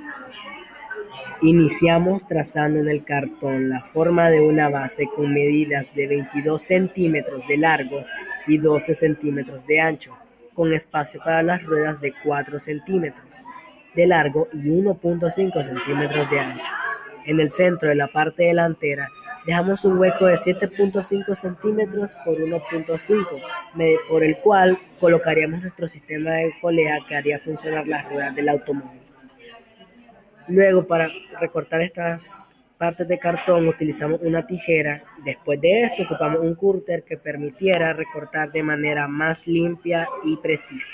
Iniciamos trazando en el cartón la forma de una base con medidas de 22 centímetros de largo y 12 centímetros de ancho, con espacio para las ruedas de 4 centímetros de largo y 1,5 centímetros de ancho. En el centro de la parte delantera dejamos un hueco de 7,5 centímetros por 1,5, por el cual colocaríamos nuestro sistema de polea que haría funcionar las ruedas del automóvil. Luego, para recortar estas partes de cartón utilizamos una tijera. Después de esto ocupamos un cúter que permitiera recortar de manera más limpia y precisa.